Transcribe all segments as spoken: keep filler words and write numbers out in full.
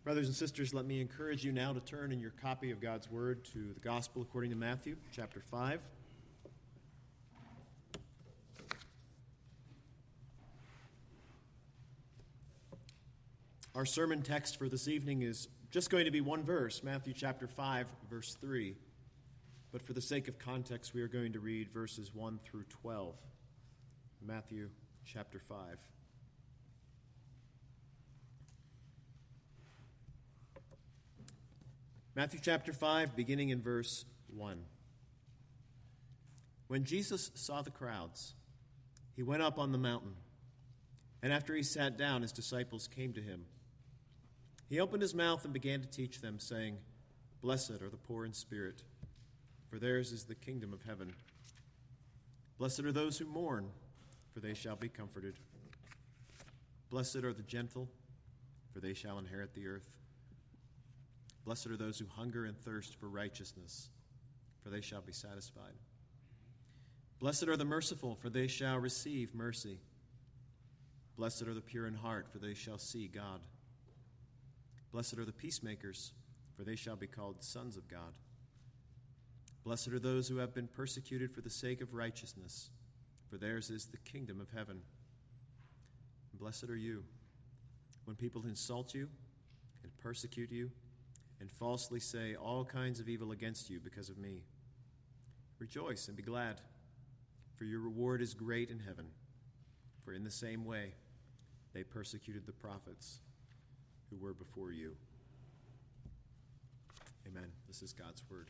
Brothers and sisters, let me encourage you now to turn in your copy of God's Word to the Gospel according to Matthew, chapter five. Our sermon text for this evening is just going to be one verse, Matthew chapter five, verse three. But for the sake of context, we are going to read verses one through twelve. Matthew chapter five. Matthew chapter five, beginning in verse one. When Jesus saw the crowds, he went up on the mountain, and after he sat down, his disciples came to him. He opened his mouth and began to teach them, saying, "Blessed are the poor in spirit, for theirs is the kingdom of heaven. Blessed are those who mourn, for they shall be comforted. Blessed are the gentle, for they shall inherit the earth. Blessed are those who hunger and thirst for righteousness, for they shall be satisfied. Blessed are the merciful, for they shall receive mercy. Blessed are the pure in heart, for they shall see God. Blessed are the peacemakers, for they shall be called sons of God. Blessed are those who have been persecuted for the sake of righteousness, for theirs is the kingdom of heaven. And blessed are you, when people insult you and persecute you, and falsely say all kinds of evil against you because of me. Rejoice and be glad, for your reward is great in heaven. For in the same way they persecuted the prophets who were before you." Amen. This is God's word.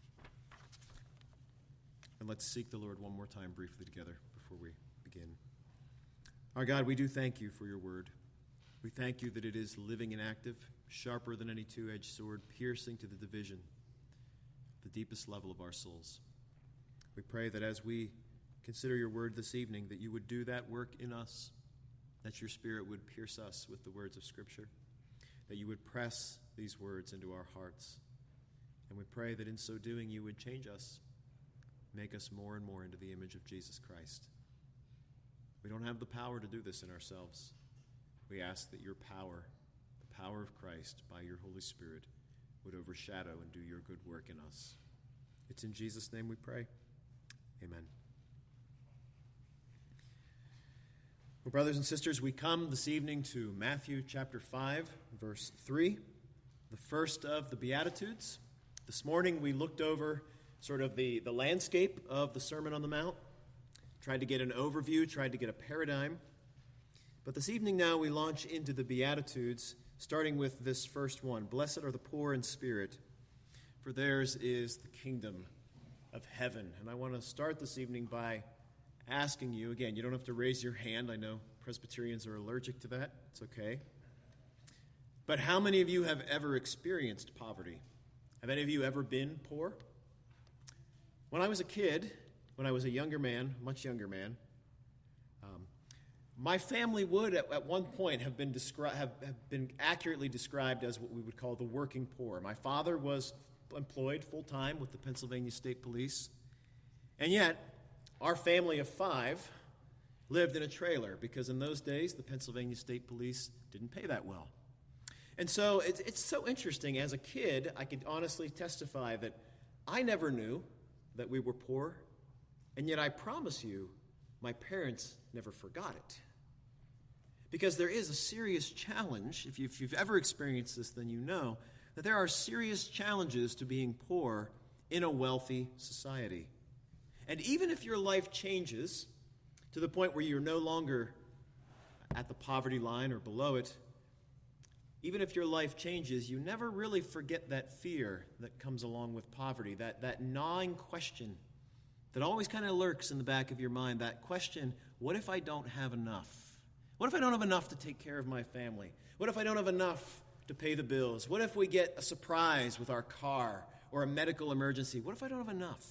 And let's seek the Lord one more time briefly together before we begin. Our God, we do thank you for your word. We thank you that it is living and active, sharper than any two-edged sword, piercing to the division, the deepest level of our souls. We pray that as we consider your word this evening, that you would do that work in us, that your Spirit would pierce us with the words of Scripture, that you would press these words into our hearts. And we pray that in so doing you would change us, make us more and more into the image of Jesus Christ. We don't have the power to do this in ourselves. We ask that your power, the power of Christ, by your Holy Spirit, would overshadow and do your good work in us. It's in Jesus' name we pray. Amen. Well, brothers and sisters, we come this evening to Matthew chapter five, verse three, the first of the Beatitudes. This morning we looked over sort of the, the landscape of the Sermon on the Mount, tried to get an overview, tried to get a paradigm. But this evening now we launch into the Beatitudes, starting with this first one. Blessed are the poor in spirit, for theirs is the kingdom of heaven. And I want to start this evening by asking you, again, you don't have to raise your hand. I know Presbyterians are allergic to that. It's okay. But how many of you have ever experienced poverty? Have any of you ever been poor? When I was a kid, when I was a younger man, much younger man, um, my family would, at, at one point, have been, descri- have, have been accurately described as what we would call the working poor. My father was employed full-time with the Pennsylvania State Police, and yet our family of five lived in a trailer because in those days the Pennsylvania State Police didn't pay that well. And so it's, it's so interesting. As a kid, I could honestly testify that I never knew that we were poor, and yet I promise you, my parents never forgot it. Because there is a serious challenge. If, you, if you've ever experienced this, then you know that there are serious challenges to being poor in a wealthy society. And even if your life changes to the point where you're no longer at the poverty line or below it, even if your life changes, you never really forget that fear that comes along with poverty, that, that gnawing question that always kind of lurks in the back of your mind, that question, what if I don't have enough? What if I don't have enough to take care of my family? What if I don't have enough to pay the bills? What if we get a surprise with our car or a medical emergency? What if I don't have enough?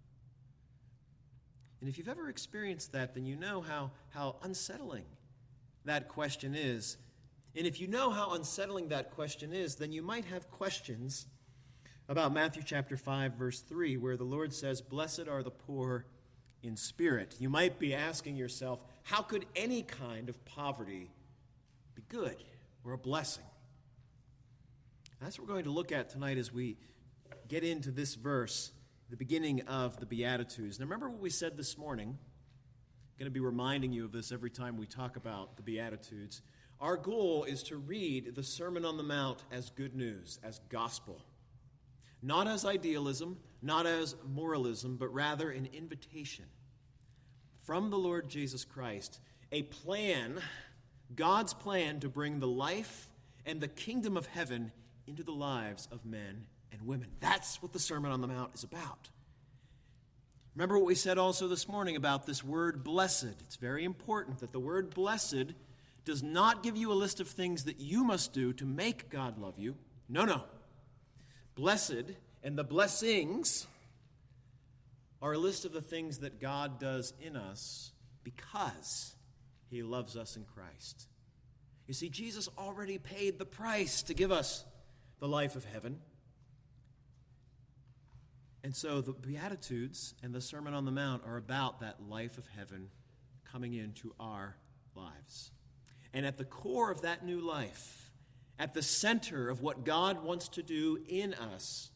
And if you've ever experienced that, then you know how, how unsettling that question is. And if you know how unsettling that question is, then you might have questions about Matthew chapter five, verse three, where the Lord says, "Blessed are the poor in spirit." You might be asking yourself, how could any kind of poverty be good or a blessing? That's what we're going to look at tonight as we get into this verse, the beginning of the Beatitudes. Now remember what we said this morning. I'm going to be reminding you of this every time we talk about the Beatitudes. Our goal is to read the Sermon on the Mount as good news, as gospel. Not as idealism, not as moralism, but rather an invitation from the Lord Jesus Christ, a plan, God's plan to bring the life and the kingdom of heaven into the lives of men and women. That's what the Sermon on the Mount is about. Remember what we said also this morning about this word blessed. It's very important that the word blessed does not give you a list of things that you must do to make God love you. No, no. Blessed and the blessings are a list of the things that God does in us because he loves us in Christ. You see, Jesus already paid the price to give us the life of heaven. And so the Beatitudes and the Sermon on the Mount are about that life of heaven coming into our lives. And at the core of that new life, at the center of what God wants to do in us,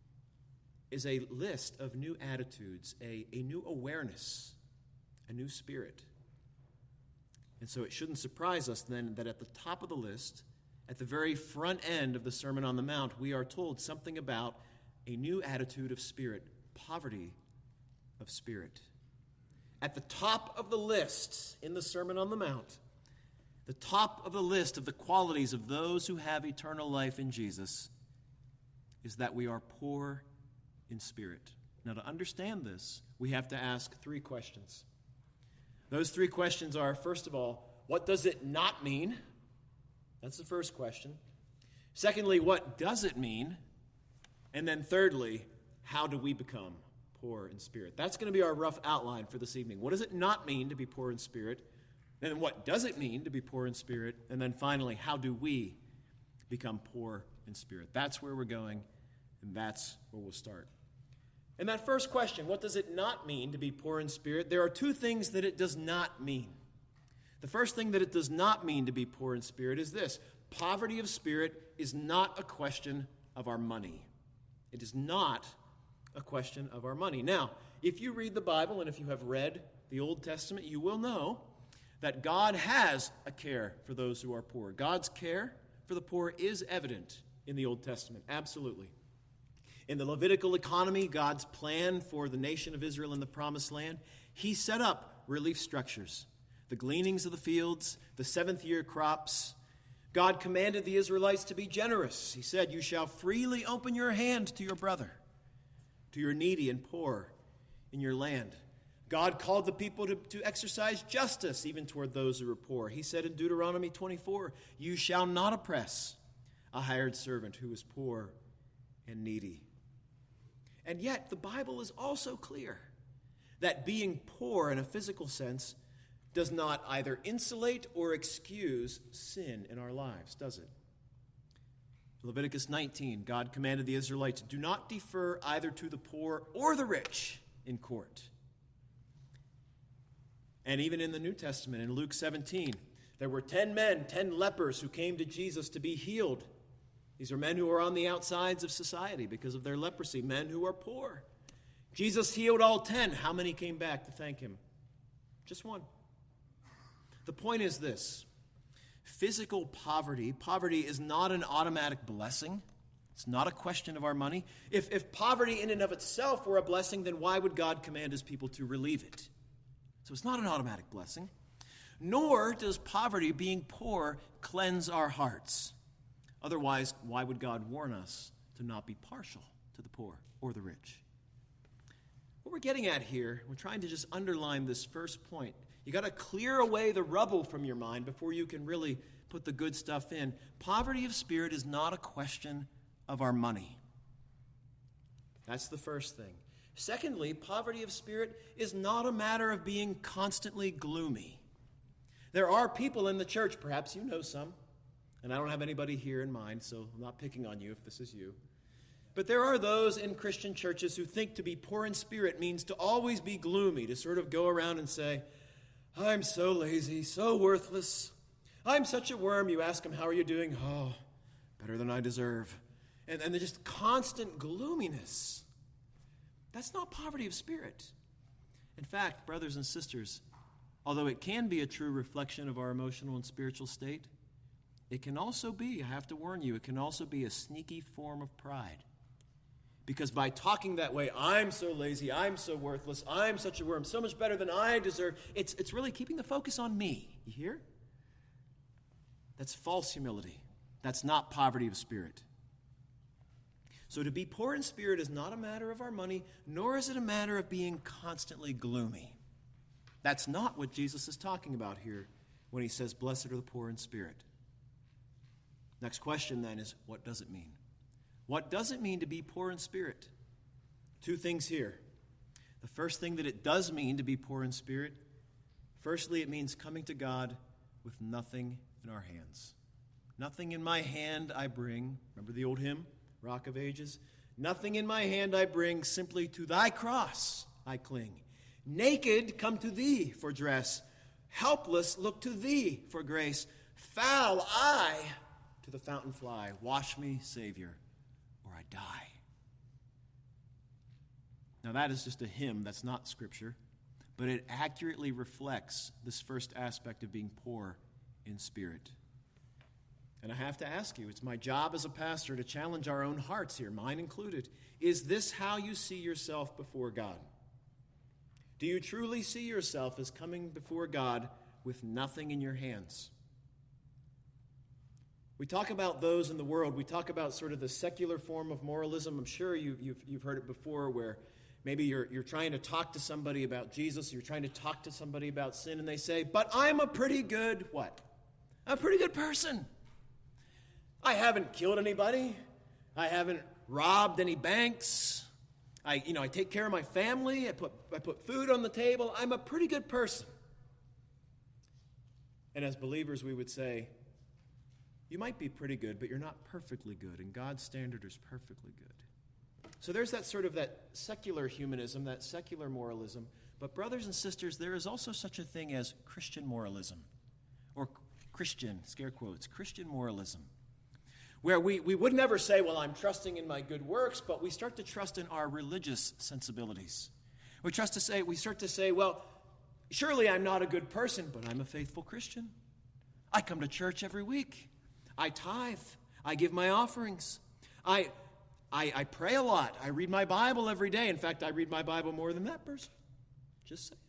is a list of new attitudes, a, a new awareness, a new spirit. And so it shouldn't surprise us then that at the top of the list, at the very front end of the Sermon on the Mount, we are told something about a new attitude of spirit, poverty of spirit. At the top of the list in the Sermon on the Mount, the top of the list of the qualities of those who have eternal life in Jesus is that we are poor in spirit. Now, to understand this, we have to ask three questions. Those three questions are, first of all, what does it not mean? That's the first question. Secondly, what does it mean? And then thirdly, how do we become poor in spirit? That's going to be our rough outline for this evening. What does it not mean to be poor in spirit? And then what does it mean to be poor in spirit? And then finally, how do we become poor in spirit? That's where we're going, and that's where we'll start. And that first question, what does it not mean to be poor in spirit? There are two things that it does not mean. The first thing that it does not mean to be poor in spirit is this: poverty of spirit is not a question of our money. It is not a question of our money. Now, if you read the Bible and if you have read the Old Testament, you will know that God has a care for those who are poor. God's care for the poor is evident in the Old Testament, absolutely. In the Levitical economy, God's plan for the nation of Israel in the Promised Land, he set up relief structures. The gleanings of the fields, the seventh year crops. God commanded the Israelites to be generous. He said, you shall freely open your hand to your brother, to your needy and poor in your land. God called the people to, to exercise justice even toward those who were poor. He said in Deuteronomy twenty-four, you shall not oppress a hired servant who is poor and needy. And yet, the Bible is also clear that being poor in a physical sense does not either insulate or excuse sin in our lives, does it? Leviticus nineteen, God commanded the Israelites, do not defer either to the poor or the rich in court. And even in the New Testament, in Luke seventeen, there were ten men, ten lepers who came to Jesus to be healed. These are men who are on the outsides of society because of their leprosy, men who are poor. Jesus healed all ten. How many came back to thank him? Just one. The point is this: physical poverty, poverty is not an automatic blessing. It's not a question of our money. If, if poverty in and of itself were a blessing, then why would God command his people to relieve it? So it's not an automatic blessing. Nor does poverty, being poor, cleanse our hearts. Otherwise, why would God warn us to not be partial to the poor or the rich? What we're getting at here, we're trying to just underline this first point. You got to clear away the rubble from your mind before you can really put the good stuff in. Poverty of spirit is not a question of our money. That's the first thing. Secondly, poverty of spirit is not a matter of being constantly gloomy. There are people in the church, perhaps you know some, and I don't have anybody here in mind, so I'm not picking on you if this is you. But there are those in Christian churches who think to be poor in spirit means to always be gloomy, to sort of go around and say, I'm so lazy, so worthless. I'm such a worm. You ask them, how are you doing? Oh, better than I deserve. and, and just constant gloominess. That's not poverty of spirit. In fact, brothers and sisters, although it can be a true reflection of our emotional and spiritual state, it can also be, I have to warn you, it can also be a sneaky form of pride. Because by talking that way, I'm so lazy, I'm so worthless, I'm such a worm, so much better than I deserve, it's, it's really keeping the focus on me. You hear? That's false humility. That's not poverty of spirit. So to be poor in spirit is not a matter of our money, nor is it a matter of being constantly gloomy. That's not what Jesus is talking about here when he says, blessed are the poor in spirit. Next question then is, what does it mean? What does it mean to be poor in spirit? Two things here. The first thing that it does mean to be poor in spirit, firstly, it means coming to God with nothing in our hands. Nothing in my hand I bring. Remember the old hymn, Rock of Ages? Nothing in my hand I bring, simply to thy cross I cling. Naked come to thee for dress. Helpless look to thee for grace. Foul I to the fountain fly. Wash me, Savior, or I die. Now that is just a hymn, that's not scripture, but it accurately reflects this first aspect of being poor in spirit. And I have to ask you, it's my job as a pastor to challenge our own hearts here, mine included. Is this how you see yourself before God? Do you truly see yourself as coming before God with nothing in your hands? We talk about those in the world. We talk about sort of the secular form of moralism. I'm sure you've, you've, you've heard it before, where maybe you're, you're trying to talk to somebody about Jesus, you're trying to talk to somebody about sin, and they say, but I'm a pretty good, what? I'm a pretty good person. I haven't killed anybody. I haven't robbed any banks. I, you know, I take care of my family. I put, I put food on the table. I'm a pretty good person. And as believers, we would say, you might be pretty good, but you're not perfectly good, and God's standard is perfectly good. So there's that sort of that secular humanism, that secular moralism. But brothers and sisters, there is also such a thing as Christian moralism, or Christian, scare quotes, Christian moralism, where we, we would never say, well, I'm trusting in my good works, but we start to trust in our religious sensibilities. We trust to say, we start to say, well, surely I'm not a good person, but I'm a faithful Christian. I come to church every week. I tithe. I give my offerings. I, I, I pray a lot. I read my Bible every day. In fact, I read my Bible more than that person. Just saying.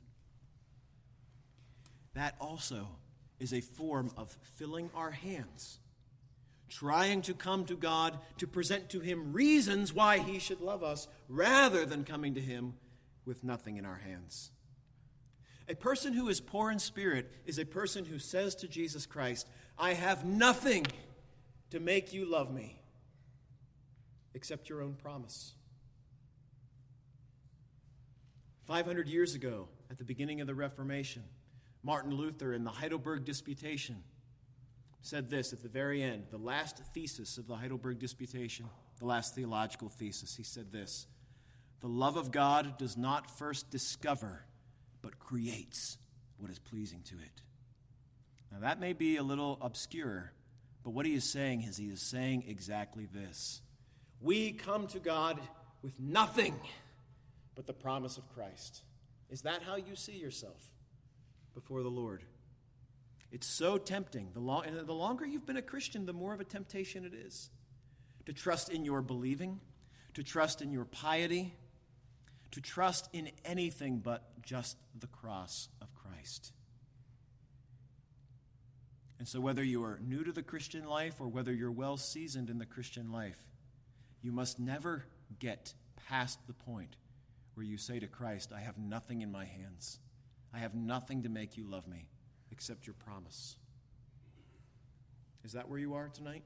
That also is a form of filling our hands, trying to come to God to present to him reasons why he should love us, rather than coming to him with nothing in our hands. A person who is poor in spirit is a person who says to Jesus Christ, I have nothing to make you love me except your own promise. five hundred years ago, at the beginning of the Reformation, Martin Luther in the Heidelberg Disputation said this at the very end, the last thesis of the Heidelberg Disputation, the last theological thesis. He said this, the love of God does not first discover, but creates what is pleasing to it. Now that may be a little obscure, but what he is saying is he is saying exactly this. We come to God with nothing but the promise of Christ. Is that how you see yourself before the Lord? It's so tempting. The, long, the longer you've been a Christian, the more of a temptation it is to trust in your believing, to trust in your piety, to trust in anything but just the cross of Christ. And so whether you are new to the Christian life or whether you're well seasoned in the Christian life, you must never get past the point where you say to Christ, I have nothing in my hands. I have nothing to make you love me except your promise. Is that where you are tonight?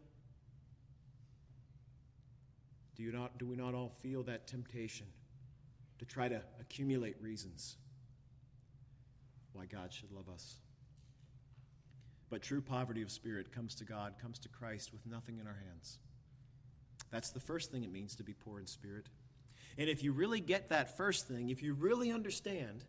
Do you not, do we not all feel that temptation to try to accumulate reasons why God should love us? But true poverty of spirit comes to God, comes to Christ with nothing in our hands. That's the first thing it means to be poor in spirit. And if you really get that first thing, if you really understand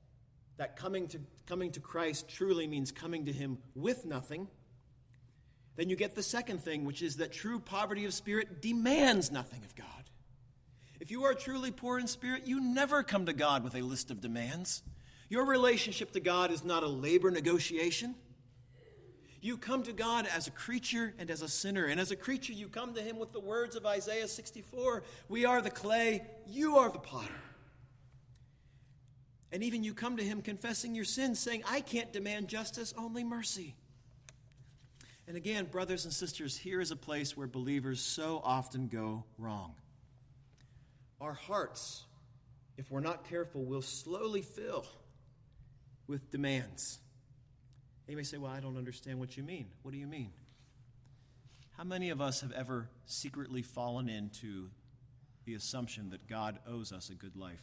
that coming to, coming to Christ truly means coming to him with nothing, then you get the second thing, which is that true poverty of spirit demands nothing of God. If you are truly poor in spirit, you never come to God with a list of demands. Your relationship to God is not a labor negotiation. You come to God as a creature and as a sinner. And as a creature, you come to him with the words of Isaiah sixty-four. We are the clay, you are the potter. And even you come to him confessing your sins, saying, I can't demand justice, only mercy. And again, brothers and sisters, here is a place where believers so often go wrong. Our hearts, if we're not careful, will slowly fill with demands. And you may say, well, I don't understand what you mean. What do you mean? How many of us have ever secretly fallen into the assumption that God owes us a good life?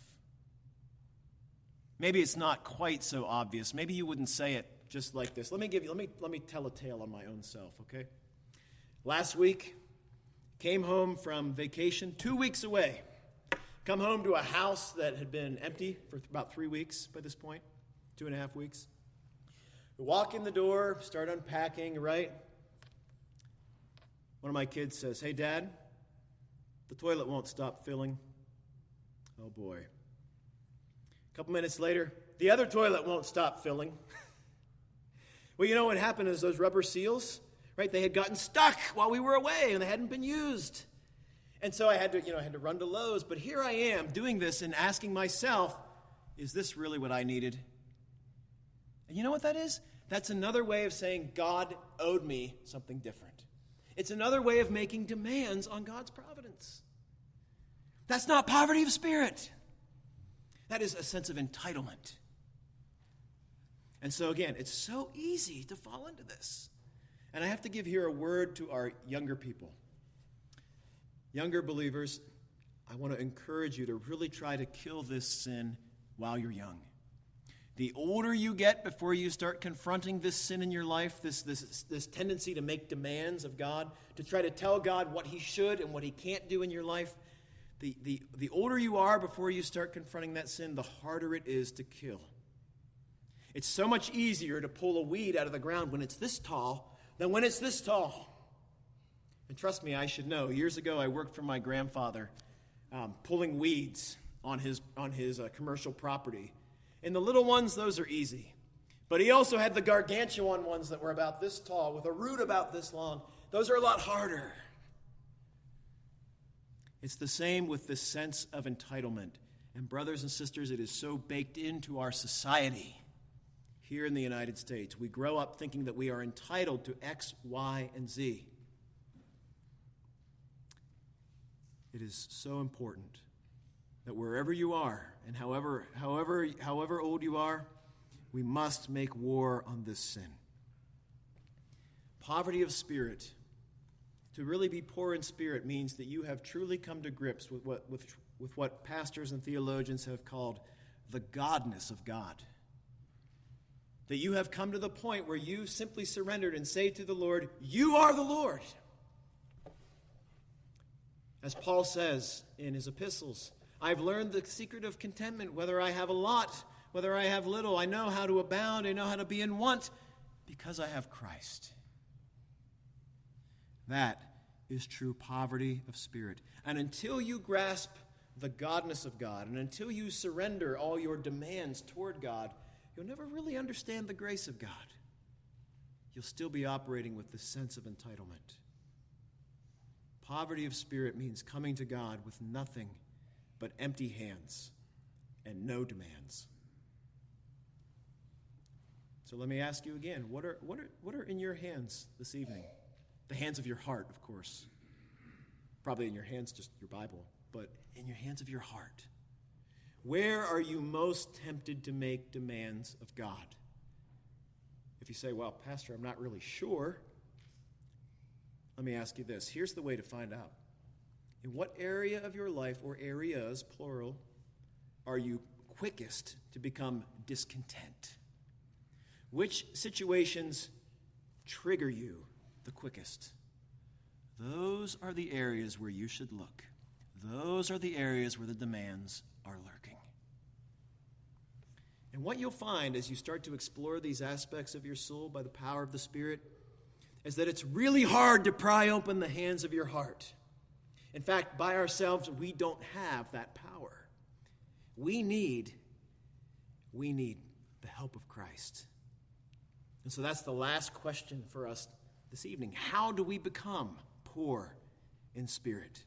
Maybe it's not quite so obvious. Maybe you wouldn't say it just like this. Let me give you, let me, let me tell a tale on my own self, okay? Last week, came home from vacation, two weeks away. Come home to a house that had been empty for about three weeks by this point, two and a half weeks. We walk in the door, start unpacking, right? One of my kids says, hey, Dad, the toilet won't stop filling. Oh, boy. A couple minutes later, the other toilet won't stop filling. Well, you know what happened is those rubber seals, right? They had gotten stuck while we were away, and they hadn't been used. And so I had to, you know, I had to run to Lowe's. But here I am doing this and asking myself, is this really what I needed? And you know what that is? That's another way of saying God owed me something different. It's another way of making demands on God's providence. That's not poverty of spirit. That is a sense of entitlement. And so again, it's so easy to fall into this. And I have to give here a word to our younger people. Younger believers, I want to encourage you to really try to kill this sin while you're young. The older you get before you start confronting this sin in your life, this, this, this tendency to make demands of God, to try to tell God what he should and what he can't do in your life, the, the, the older you are before you start confronting that sin, the harder it is to kill. It's so much easier to pull a weed out of the ground when it's this tall than when it's this tall. And trust me, I should know. Years ago, I worked for my grandfather um, pulling weeds on his, on his uh, commercial property. And the little ones, those are easy. But he also had the gargantuan ones that were about this tall with a root about this long. Those are a lot harder. It's the same with this sense of entitlement. And brothers and sisters, it is so baked into our society here in the United States. We grow up thinking that we are entitled to X, Y, and Z. It is so important that wherever you are, and however, however, however old you are, we must make war on this sin. Poverty of spirit. To really be poor in spirit means that you have truly come to grips with what, with, with what pastors and theologians have called the godness of God. That you have come to the point where you simply surrendered and say to the Lord, you are the Lord. As Paul says in his epistles, I've learned the secret of contentment, whether I have a lot, whether I have little. I know how to abound. I know how to be in want because I have Christ. That is true poverty of spirit. And until you grasp the godness of God, and until you surrender all your demands toward God, you'll never really understand the grace of God. You'll still be operating with this sense of entitlement. Poverty of spirit means coming to God with nothing but empty hands and no demands. So let me ask you again, what are, what are, what are in your hands this evening? The hands of your heart, of course. Probably in your hands, just your Bible, but in your hands of your heart. Where are you most tempted to make demands of God? If you say, well, Pastor, I'm not really sure, let me ask you this. Here's the way to find out. In what area of your life, or areas, plural, are you quickest to become discontent? Which situations trigger you the quickest? Those are the areas where you should look. Those are the areas where the demands are lurking. And what you'll find as you start to explore these aspects of your soul by the power of the Spirit is that it's really hard to pry open the hands of your heart. In fact, by ourselves, we don't have that power. We need, we need the help of Christ. And so that's the last question for us this evening. How do we become poor in spirit?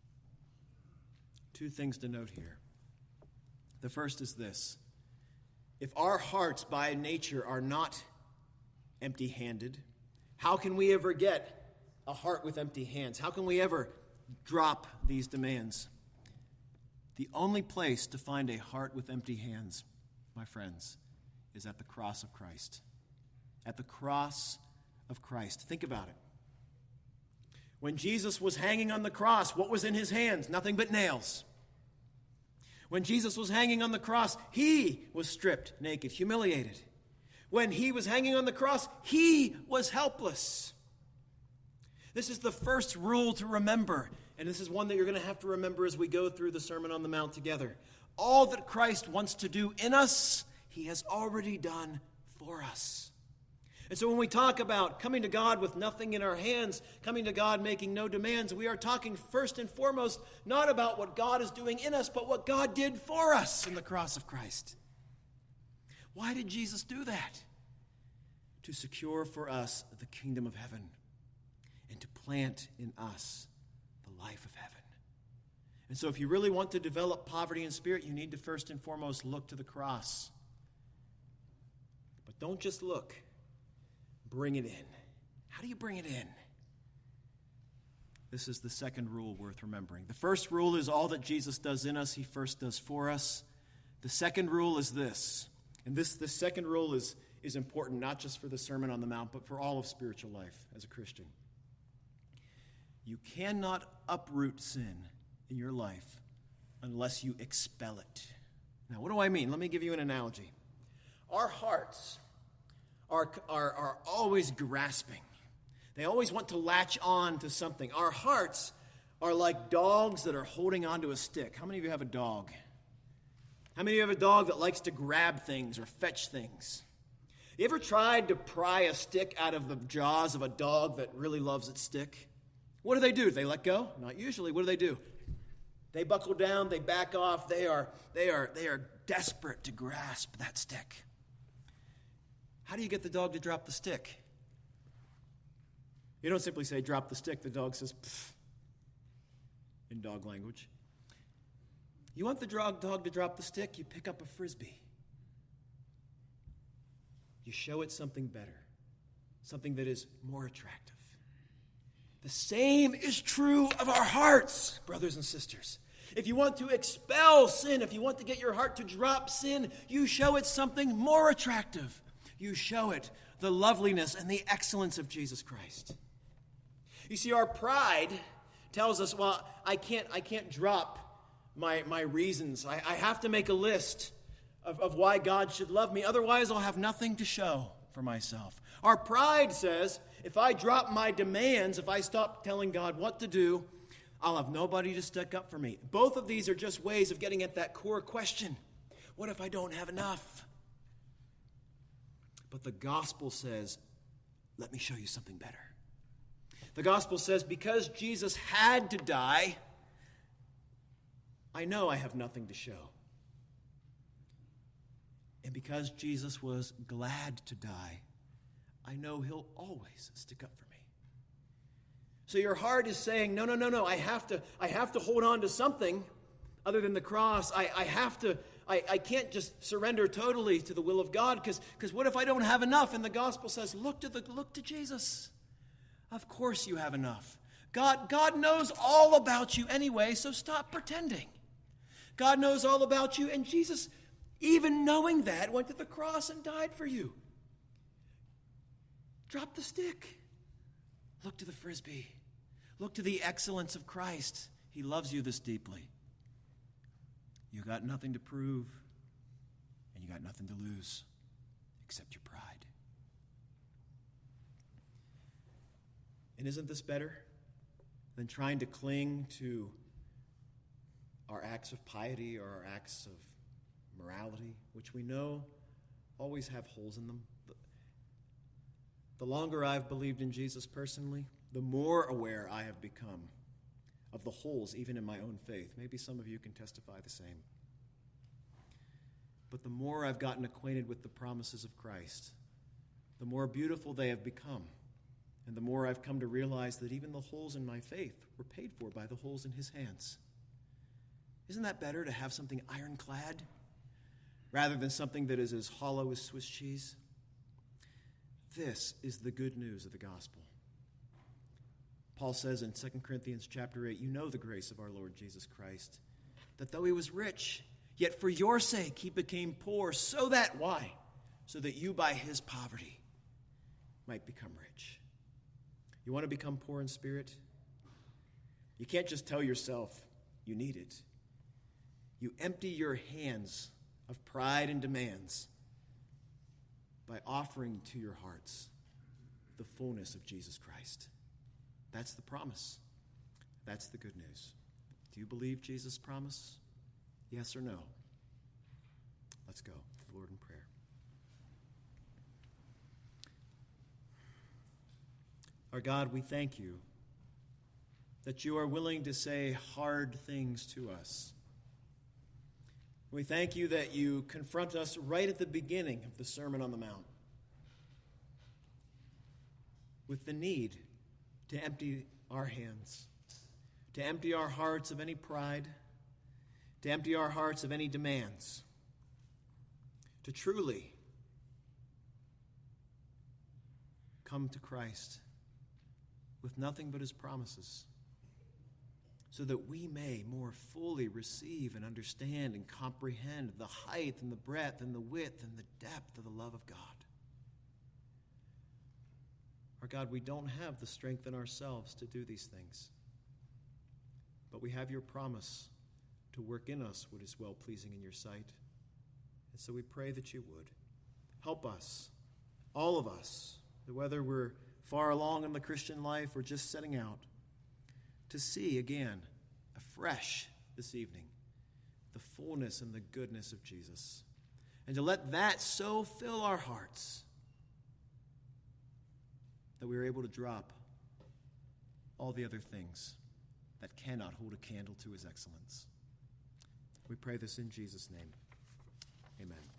Two things to note here. The first is this. If our hearts by nature are not empty-handed, how can we ever get a heart with empty hands? How can we ever drop these demands? The only place to find a heart with empty hands, my friends, is at the cross of Christ. At the cross of Christ. Think about it. When Jesus was hanging on the cross, what was in his hands? Nothing but nails. When Jesus was hanging on the cross, he was stripped naked, humiliated. When he was hanging on the cross, he was helpless. This is the first rule to remember, and this is one that you're going to have to remember as we go through the Sermon on the Mount together. All that Christ wants to do in us, he has already done for us. And so when we talk about coming to God with nothing in our hands, coming to God making no demands, we are talking first and foremost not about what God is doing in us, but what God did for us in the cross of Christ. Why did Jesus do that? To secure for us the kingdom of heaven and to plant in us the life of heaven. And so if you really want to develop poverty in spirit, you need to first and foremost look to the cross. But don't just look. Bring it in. How do you bring it in? This is the second rule worth remembering. The first rule is all that Jesus does in us, he first does for us. The second rule is this. And this, this second rule is, is important not just for the Sermon on the Mount, but for all of spiritual life as a Christian. You cannot uproot sin in your life unless you expel it. Now, what do I mean? Let me give you an analogy. Our hearts Are, are, are always grasping. They always want to latch on to something. Our hearts are like dogs that are holding onto a stick. How many of you have a dog? How many of you have a dog that likes to grab things or fetch things? You ever tried to pry a stick out of the jaws of a dog that really loves its stick? What do they do? Do they let go? Not usually. What do they do? They buckle down, they back off. They are, they are, they are desperate to grasp that stick. How do you get the dog to drop the stick? You don't simply say, drop the stick. The dog says, pfft, in dog language. You want the dog to drop the stick? You pick up a Frisbee. You show it something better, something that is more attractive. The same is true of our hearts, brothers and sisters. If you want to expel sin, if you want to get your heart to drop sin, you show it something more attractive. You show it the loveliness and the excellence of Jesus Christ. You see, our pride tells us, well, I can't, I can't drop my, my reasons. I, I have to make a list of, of why God should love me. Otherwise, I'll have nothing to show for myself. Our pride says, if I drop my demands, if I stop telling God what to do, I'll have nobody to stick up for me. Both of these are just ways of getting at that core question. What if I don't have enough? But the gospel says, let me show you something better. The gospel says, because Jesus had to die, I know I have nothing to show. And because Jesus was glad to die, I know he'll always stick up for me. So your heart is saying, no, no, no, no, I have to, I have to hold on to something other than the cross. I, I have to, I, I can't just surrender totally to the will of God, because because what if I don't have enough? And the gospel says, look to the look to Jesus. Of course you have enough. God, God knows all about you anyway, so stop pretending. God knows all about you, and Jesus, even knowing that, went to the cross and died for you. Drop the stick. Look to the Frisbee. Look to the excellence of Christ. He loves you this deeply. You got nothing to prove, and you got nothing to lose except your pride. And isn't this better than trying to cling to our acts of piety or our acts of morality, which we know always have holes in them? The longer I've believed in Jesus personally, the more aware I have become of the holes even in my own faith. Maybe some of you can testify the same. But the more I've gotten acquainted with the promises of Christ, the more beautiful they have become. And the more I've come to realize that even the holes in my faith were paid for by the holes in his hands. Isn't that better, to have something ironclad rather than something that is as hollow as Swiss cheese? This is the good news of the gospel. Paul says in Second Corinthians chapter eight, you know the grace of our Lord Jesus Christ, that though he was rich, yet for your sake he became poor, so that, why? So that you by his poverty might become rich. You want to become poor in spirit? You can't just tell yourself you need it. You empty your hands of pride and demands by offering to your hearts the fullness of Jesus Christ. That's the promise. That's the good news. Do you believe Jesus' promise? Yes or no? Let's go to the Lord in prayer. Our God, we thank you that you are willing to say hard things to us. We thank you that you confront us right at the beginning of the Sermon on the Mount with the need to empty our hands, to empty our hearts of any pride, to empty our hearts of any demands, to truly come to Christ with nothing but his promises, so that we may more fully receive and understand and comprehend the height and the breadth and the width and the depth of the love of God. Our God, we don't have the strength in ourselves to do these things, but we have your promise to work in us what is well-pleasing in your sight. And so we pray that you would. Help us, all of us, whether we're far along in the Christian life or just setting out, to see again, afresh this evening, the fullness and the goodness of Jesus. And to let that so fill our hearts that we are able to drop all the other things that cannot hold a candle to his excellence. We pray this in Jesus' name. Amen.